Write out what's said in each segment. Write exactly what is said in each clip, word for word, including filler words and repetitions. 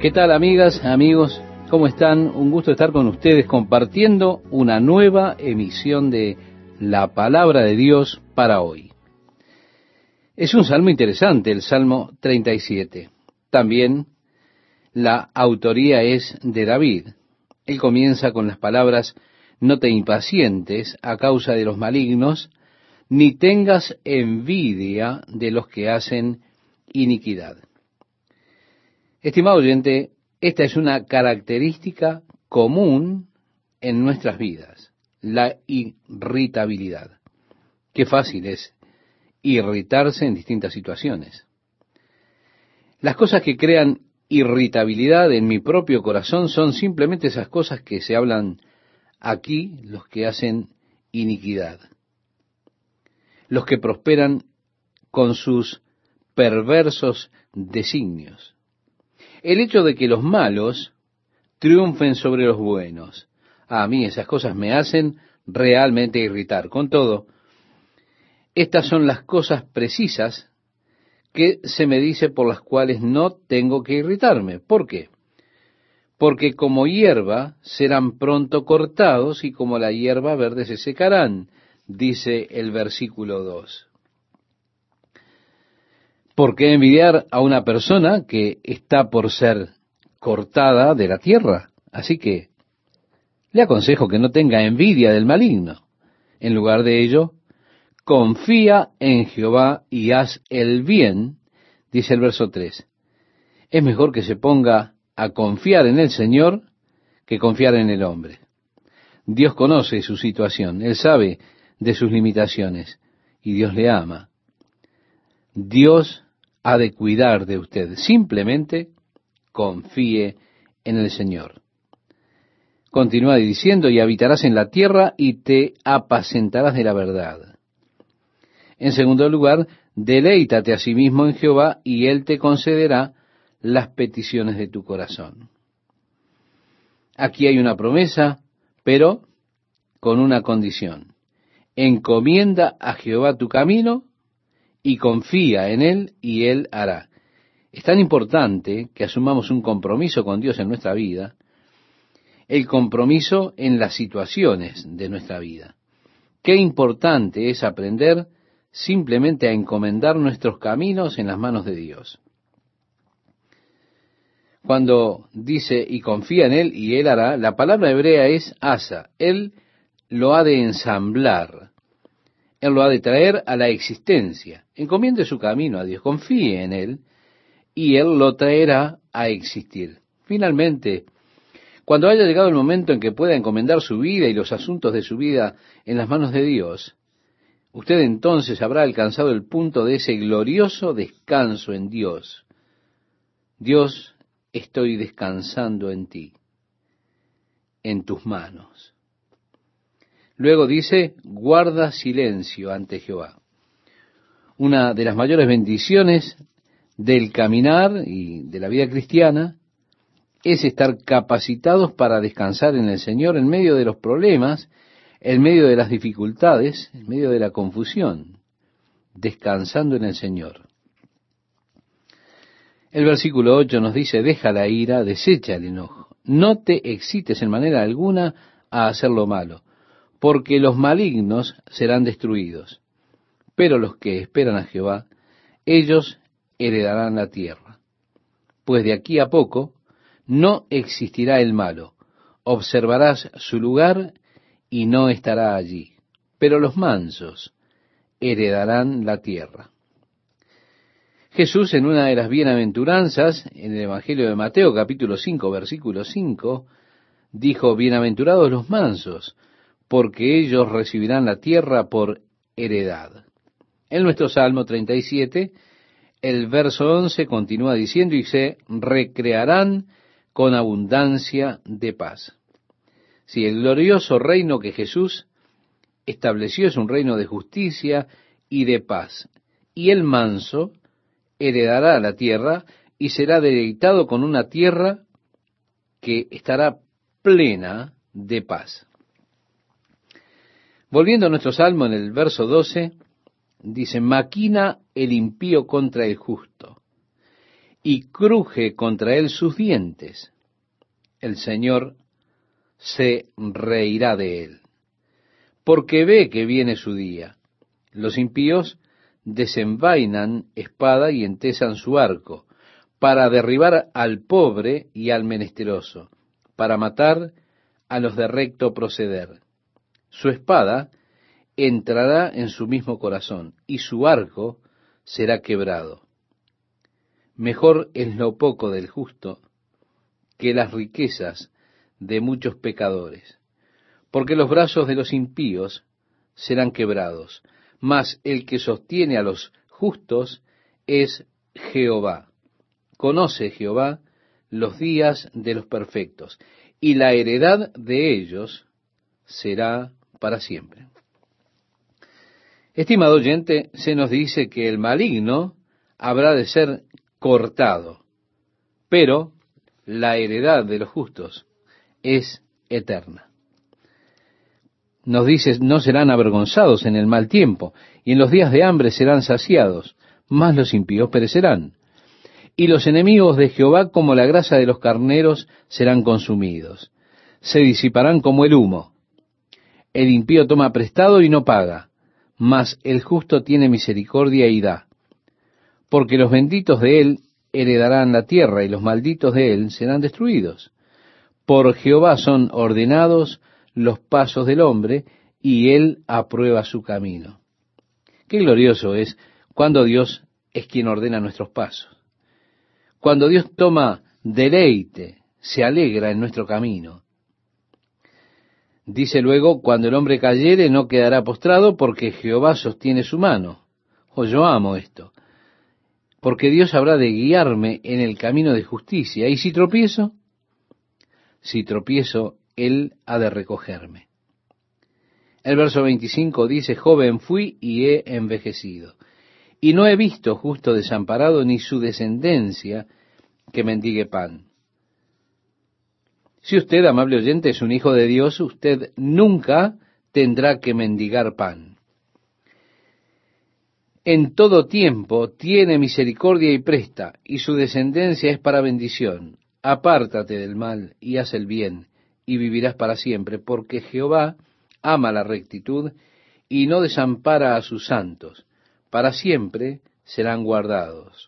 ¿Qué tal, amigas, amigos? ¿Cómo están? Un gusto estar con ustedes compartiendo una nueva emisión de la Palabra de Dios para hoy. Es un salmo interesante, el Salmo treinta y siete. También la autoría es de David. Él comienza con las palabras: no te impacientes a causa de los malignos, ni tengas envidia de los que hacen iniquidad. Estimado oyente, esta es una característica común en nuestras vidas, la irritabilidad. Qué fácil es irritarse en distintas situaciones. Las cosas que crean irritabilidad en mi propio corazón son simplemente esas cosas que se hablan aquí, los que hacen iniquidad, los que prosperan con sus perversos designios. El hecho de que los malos triunfen sobre los buenos, a mí esas cosas me hacen realmente irritar. Con todo, estas son las cosas precisas que se me dice por las cuales no tengo que irritarme. ¿Por qué? Porque como hierba serán pronto cortados y como la hierba verde se secarán, dice el versículo dos. ¿Por qué envidiar a una persona que está por ser cortada de la tierra? Así que le aconsejo que no tenga envidia del maligno. En lugar de ello, confía en Jehová y haz el bien, dice el verso tres. Es mejor que se ponga a confiar en el Señor que confiar en el hombre. Dios conoce su situación, Él sabe de sus limitaciones y Dios le ama. Dios ha de cuidar de usted. Simplemente confíe en el Señor. Continúa diciendo: y habitarás en la tierra y te apacentarás de la verdad. En segundo lugar, deleítate a sí mismo en Jehová y Él te concederá las peticiones de tu corazón. Aquí hay una promesa, pero con una condición: encomienda a Jehová tu camino y confía en Él, y Él hará. Es tan importante que asumamos un compromiso con Dios en nuestra vida, el compromiso en las situaciones de nuestra vida. Qué importante es aprender simplemente a encomendar nuestros caminos en las manos de Dios. Cuando dice y confía en Él y Él hará, la palabra hebrea es asa. Él lo ha de ensamblar. Él lo ha de traer a la existencia. Encomiende su camino a Dios, confíe en Él, y Él lo traerá a existir. Finalmente, cuando haya llegado el momento en que pueda encomendar su vida y los asuntos de su vida en las manos de Dios, usted entonces habrá alcanzado el punto de ese glorioso descanso en Dios. Dios, estoy descansando en ti, en tus manos. Luego dice: guarda silencio ante Jehová. Una de las mayores bendiciones del caminar y de la vida cristiana es estar capacitados para descansar en el Señor en medio de los problemas, en medio de las dificultades, en medio de la confusión, descansando en el Señor. El versículo ocho nos dice: deja la ira, desecha el enojo, no te excites en manera alguna a hacer lo malo, porque los malignos serán destruidos, pero los que esperan a Jehová, ellos heredarán la tierra. Pues de aquí a poco no existirá el malo, observarás su lugar y no estará allí, pero los mansos heredarán la tierra. Jesús, en una de las bienaventuranzas, en el Evangelio de Mateo, capítulo cinco, versículo cinco, dijo: bienaventurados los mansos, porque ellos recibirán la tierra por heredad. En nuestro Salmo treinta y siete, el verso once continúa diciendo: y se recrearán con abundancia de paz. Si el glorioso reino que Jesús estableció es un reino de justicia y de paz, y el manso heredará la tierra y será deleitado con una tierra que estará plena de paz. Volviendo a nuestro Salmo, en el verso doce, dice: maquina el impío contra el justo, y cruje contra él sus dientes. El Señor se reirá de él, porque ve que viene su día. Los impíos desenvainan espada y entesan su arco, para derribar al pobre y al menesteroso, para matar a los de recto proceder. Su espada entrará en su mismo corazón, y su arco será quebrado. Mejor es lo poco del justo que las riquezas de muchos pecadores, porque los brazos de los impíos serán quebrados, mas el que sostiene a los justos es Jehová. Conoce Jehová los días de los perfectos, y la heredad de ellos será para siempre. Estimado oyente, se nos dice que el maligno habrá de ser cortado, pero la heredad de los justos es eterna. Nos dice, no serán avergonzados en el mal tiempo, y en los días de hambre serán saciados, mas los impíos perecerán. Y los enemigos de Jehová, como la grasa de los carneros, serán consumidos. Se disiparán como el humo. El impío toma prestado y no paga, mas el justo tiene misericordia y da. Porque los benditos de él heredarán la tierra, y los malditos de él serán destruidos. Por Jehová son ordenados los pasos del hombre, y él aprueba su camino. Qué glorioso es cuando Dios es quien ordena nuestros pasos. Cuando Dios toma deleite, se alegra en nuestro camino. Dice luego, cuando el hombre cayere no quedará postrado, porque Jehová sostiene su mano. Oh, yo amo esto. Porque Dios habrá de guiarme en el camino de justicia. ¿Y si tropiezo? Si tropiezo, Él ha de recogerme. El verso veinticinco dice, joven fui y he envejecido, y no he visto justo desamparado, ni su descendencia que mendigue pan. Si usted, amable oyente, es un hijo de Dios, usted nunca tendrá que mendigar pan. En todo tiempo tiene misericordia y presta, y su descendencia es para bendición. Apártate del mal y haz el bien, y vivirás para siempre, porque Jehová ama la rectitud y no desampara a sus santos. Para siempre serán guardados.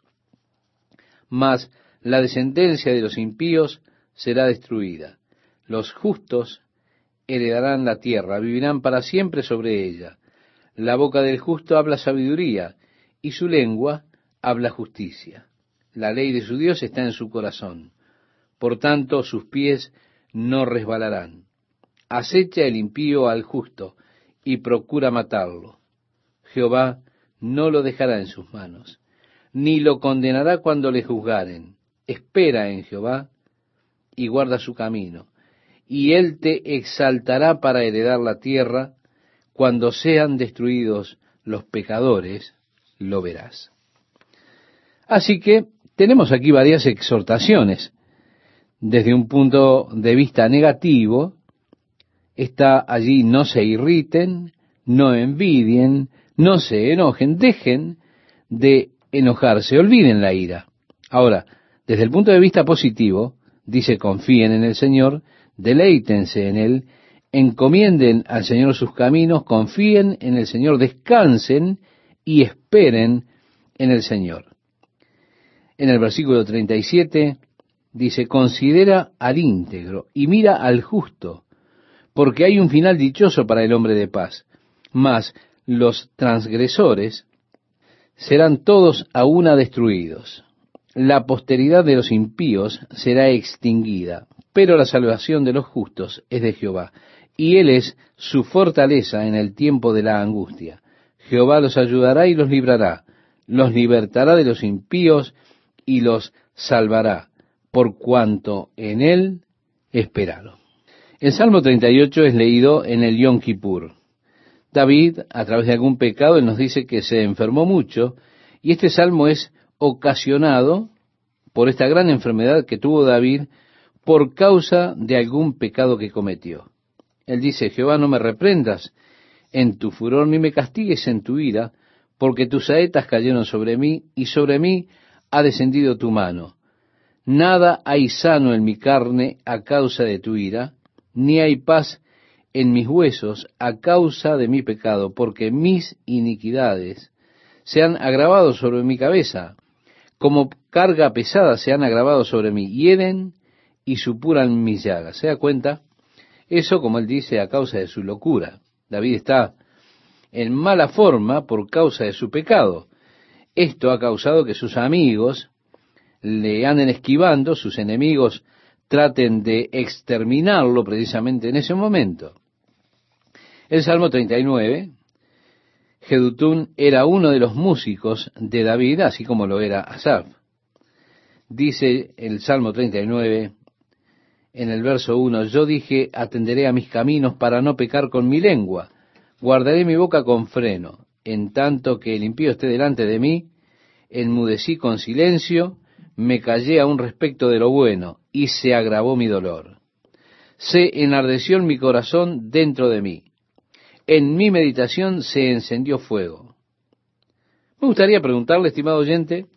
Mas la descendencia de los impíos será destruida. Los justos heredarán la tierra, vivirán para siempre sobre ella. La boca del justo habla sabiduría, y su lengua habla justicia. La ley de su Dios está en su corazón. Por tanto, sus pies no resbalarán. Acecha el impío al justo, y procura matarlo. Jehová no lo dejará en sus manos, ni lo condenará cuando le juzgaren. Espera en Jehová, y guarda su camino, y él te exaltará para heredar la tierra. Cuando sean destruidos los pecadores, lo verás. Así que tenemos aquí varias exhortaciones. Desde un punto de vista negativo, está allí: no se irriten, no envidien, no se enojen, dejen de enojarse, olviden la ira. Ahora, desde el punto de vista positivo, dice: confíen en el Señor, deleítense en Él, encomienden al Señor sus caminos, confíen en el Señor, descansen y esperen en el Señor. En el versículo treinta y siete dice: considera al íntegro y mira al justo, porque hay un final dichoso para el hombre de paz. Mas los transgresores serán todos a una destruidos. La posteridad de los impíos será extinguida, pero la salvación de los justos es de Jehová, y Él es su fortaleza en el tiempo de la angustia. Jehová los ayudará y los librará, los libertará de los impíos y los salvará, por cuanto en Él esperaron. El Salmo treinta y ocho es leído en el Yom Kippur. David, a través de algún pecado, él nos dice que se enfermó mucho, y este salmo es ocasionado por esta gran enfermedad que tuvo David por causa de algún pecado que cometió. Él dice: Jehová, no me reprendas en tu furor, ni me castigues en tu ira, porque tus saetas cayeron sobre mí, y sobre mí ha descendido tu mano. Nada hay sano en mi carne a causa de tu ira, ni hay paz en mis huesos a causa de mi pecado, porque mis iniquidades se han agravado sobre mi cabeza, como carga pesada se han agravado sobre mí, hieren y supuran mis llagas. ¿Se da cuenta? Eso, como él dice, a causa de su locura. David está en mala forma por causa de su pecado. Esto ha causado que sus amigos le anden esquivando, sus enemigos traten de exterminarlo precisamente en ese momento. El Salmo treinta y nueve, Jedutún era uno de los músicos de David, así como lo era Asaf. Dice el Salmo treinta y nueve, en el verso uno, yo dije, atenderé a mis caminos para no pecar con mi lengua, guardaré mi boca con freno, en tanto que el impío esté delante de mí, enmudecí con silencio, me callé aún respecto de lo bueno, y se agravó mi dolor. Se enardeció en mi corazón dentro de mí, en mi meditación se encendió fuego. Me gustaría preguntarle, estimado oyente,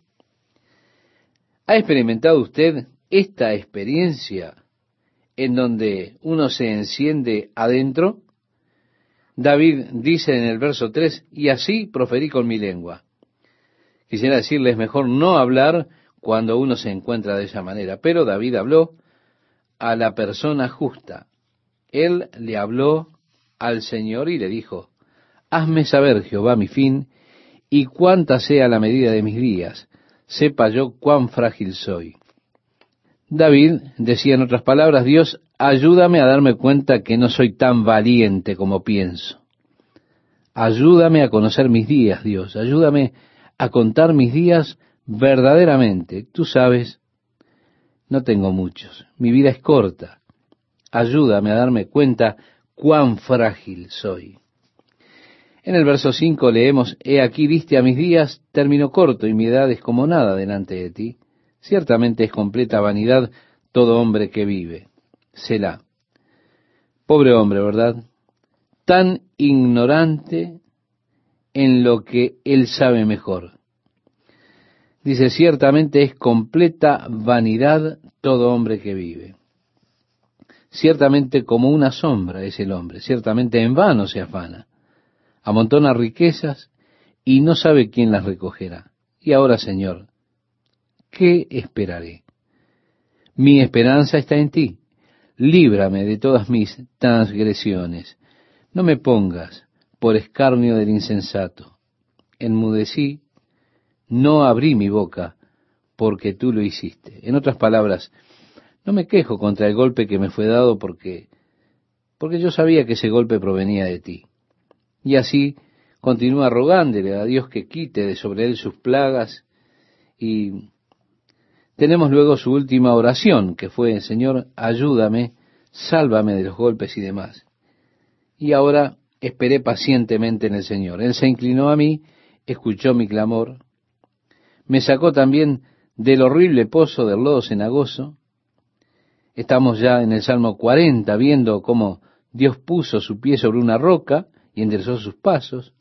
¿ha experimentado usted esta experiencia en donde uno se enciende adentro? David dice en el verso tres, y así proferí con mi lengua. Quisiera decirles mejor no hablar cuando uno se encuentra de esa manera, pero David habló a la persona justa. Él le habló al Señor y le dijo, hazme saber, Jehová, mi fin, y cuánta sea la medida de mis días, sepa yo cuán frágil soy. David decía en otras palabras, Dios, ayúdame a darme cuenta que no soy tan valiente como pienso. Ayúdame a conocer mis días, Dios. Ayúdame a contar mis días verdaderamente. Tú sabes, no tengo muchos. Mi vida es corta. Ayúdame a darme cuenta cuán frágil soy. En el verso cinco leemos, he aquí diste a mis días término corto y mi edad es como nada delante de ti. Ciertamente es completa vanidad todo hombre que vive. Selah. Pobre hombre, ¿verdad? Tan ignorante en lo que él sabe mejor. Dice, ciertamente es completa vanidad todo hombre que vive. Ciertamente como una sombra es el hombre, ciertamente en vano se afana. Amontona riquezas y no sabe quién las recogerá. Y ahora, Señor, ¿qué esperaré? Mi esperanza está en ti. Líbrame de todas mis transgresiones. No me pongas por escarnio del insensato. Enmudecí, no abrí mi boca, porque tú lo hiciste. En otras palabras, no me quejo contra el golpe que me fue dado porque, porque yo sabía que ese golpe provenía de ti. Y así continúa rogándole a Dios que quite de sobre él sus plagas. Y tenemos luego su última oración, que fue, Señor, ayúdame, sálvame de los golpes y demás. Y ahora esperé pacientemente en el Señor. Él se inclinó a mí, escuchó mi clamor, me sacó también del horrible pozo del lodo cenagoso. Estamos ya en el Salmo cuarenta, viendo cómo Dios puso su pie sobre una roca y enderezó sus pasos.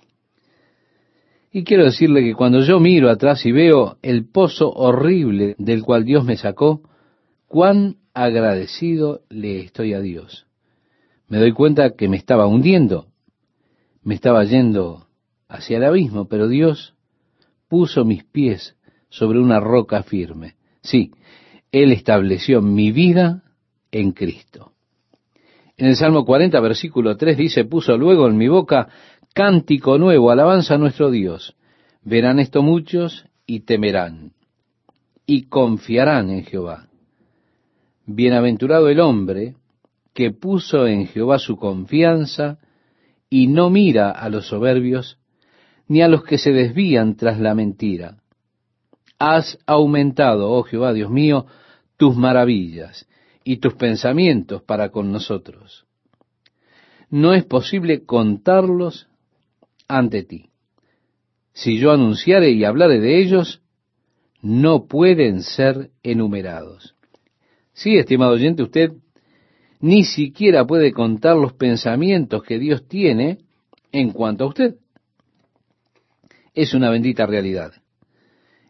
Y quiero decirle que cuando yo miro atrás y veo el pozo horrible del cual Dios me sacó, cuán agradecido le estoy a Dios. Me doy cuenta que me estaba hundiendo, me estaba yendo hacia el abismo, pero Dios puso mis pies sobre una roca firme. Sí, Él estableció mi vida en Cristo. En el Salmo cuarenta, versículo tres dice, puso luego en mi boca cántico nuevo, alabanza a nuestro Dios. Verán esto muchos y temerán, y confiarán en Jehová. Bienaventurado el hombre que puso en Jehová su confianza, y no mira a los soberbios, ni a los que se desvían tras la mentira. Has aumentado, oh Jehová, Dios mío, tus maravillas y tus pensamientos para con nosotros. No es posible contarlos ante ti. Si yo anunciare y hablare de ellos, no pueden ser enumerados. Sí, estimado oyente, usted ni siquiera puede contar los pensamientos que Dios tiene en cuanto a usted. Es una bendita realidad.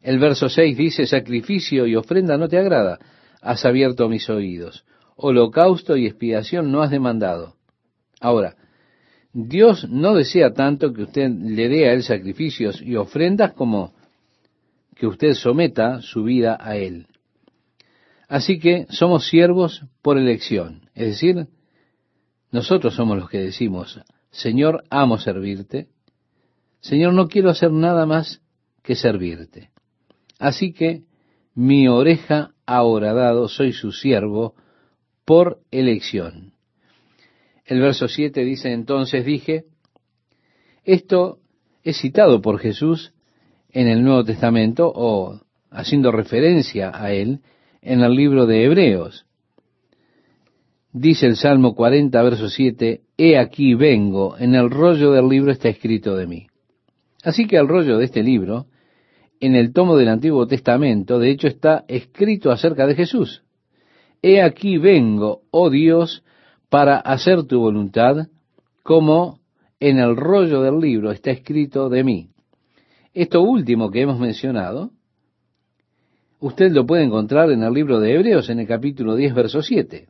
El verso seis dice, sacrificio y ofrenda no te agrada, has abierto mis oídos. Holocausto y expiación no has demandado. Ahora, Dios no desea tanto que usted le dé a Él sacrificios y ofrendas como que usted someta su vida a Él. Así que somos siervos por elección. Es decir, nosotros somos los que decimos, Señor, amo servirte. Señor, no quiero hacer nada más que servirte. Así que mi oreja ha horadado, soy su siervo por elección. El verso siete dice, entonces dije, esto es citado por Jesús en el Nuevo Testamento o haciendo referencia a él en el libro de Hebreos. Dice el Salmo cuarenta, verso siete, he aquí vengo, en el rollo del libro está escrito de mí. Así que el rollo de este libro, en el tomo del Antiguo Testamento, de hecho está escrito acerca de Jesús. He aquí vengo, oh Dios, para hacer tu voluntad, como en el rollo del libro está escrito de mí. Esto último que hemos mencionado, usted lo puede encontrar en el libro de Hebreos, en el capítulo diez, verso siete.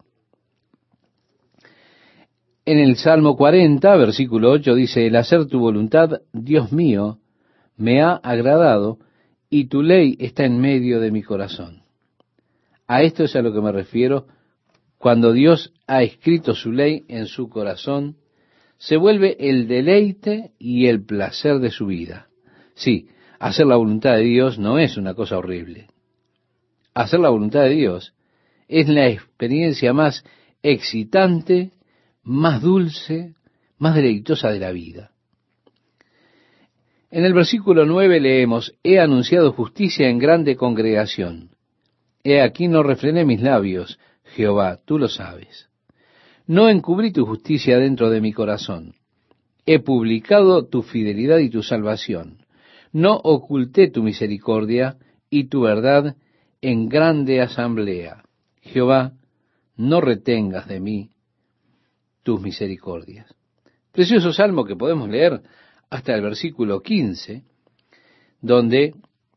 En el Salmo cuarenta, versículo ocho, dice, el hacer tu voluntad, Dios mío, me ha agradado, y tu ley está en medio de mi corazón. A esto es a lo que me refiero cuando Dios ha escrito su ley en su corazón, se vuelve el deleite y el placer de su vida. Sí, hacer la voluntad de Dios no es una cosa horrible. Hacer la voluntad de Dios es la experiencia más excitante, más dulce, más deleitosa de la vida. En el versículo nueve leemos, he anunciado justicia en grande congregación. He aquí no refrené mis labios, Jehová, tú lo sabes. No encubrí tu justicia dentro de mi corazón. He publicado tu fidelidad y tu salvación. No oculté tu misericordia y tu verdad en grande asamblea. Jehová, no retengas de mí tus misericordias. Precioso salmo que podemos leer hasta el versículo quince, donde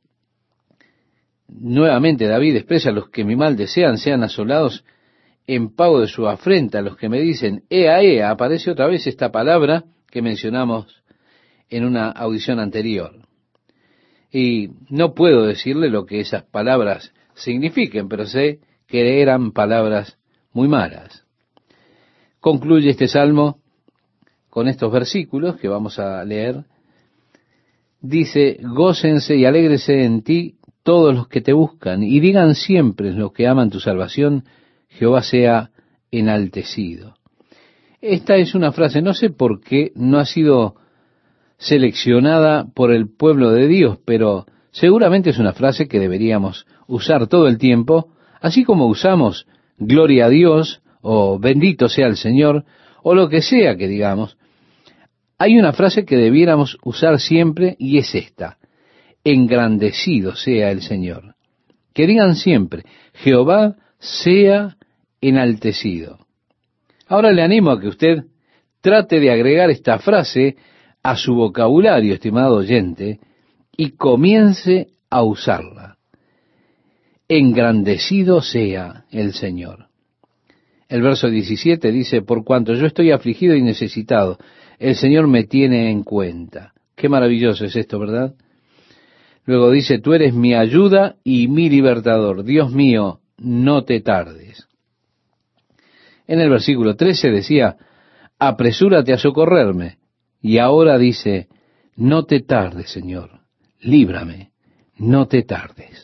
nuevamente David expresa, los que mi mal desean sean asolados en pago de su afrenta, los que me dicen, ea, ea, aparece otra vez esta palabra que mencionamos en una audición anterior. Y no puedo decirle lo que esas palabras signifiquen, pero sé que eran palabras muy malas. Concluye este salmo con estos versículos que vamos a leer. Dice, gócense y alégrense en ti todos los que te buscan, y digan siempre los que aman tu salvación, Jehová sea enaltecido. Esta es una frase, no sé por qué no ha sido seleccionada por el pueblo de Dios, pero seguramente es una frase que deberíamos usar todo el tiempo, así como usamos gloria a Dios, o bendito sea el Señor, o lo que sea que digamos. Hay una frase que debiéramos usar siempre, y es esta: engrandecido sea el Señor. Que digan siempre, Jehová sea enaltecido. Ahora le animo a que usted trate de agregar esta frase a su vocabulario, estimado oyente, y comience a usarla. Engrandecido sea el Señor. El verso diecisiete dice, por cuanto yo estoy afligido y necesitado, el Señor me tiene en cuenta. Qué maravilloso es esto, ¿verdad? Luego dice, tú eres mi ayuda y mi libertador. Dios mío, no te tardes. En el versículo trece decía, apresúrate a socorrerme. Y ahora dice, no te tardes, Señor, líbrame, no te tardes.